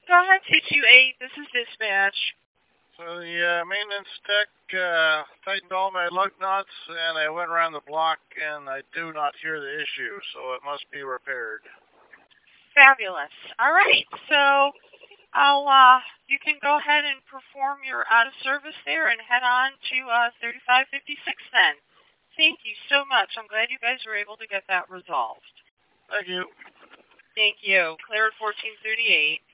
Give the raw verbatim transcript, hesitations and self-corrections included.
Go ahead, two two eight. This is dispatch. So the uh, maintenance tech uh, tightened all my lug nuts, and I went around the block, and I do not hear the issue, so it must be repaired. Fabulous. All right, so I'll uh, you can go ahead and perform your out of service there, and head on to uh, thirty-five fifty-six then. Thank you so much. I'm glad you guys were able to get that resolved. Thank you. Thank you. Clear at fourteen thirty-eight.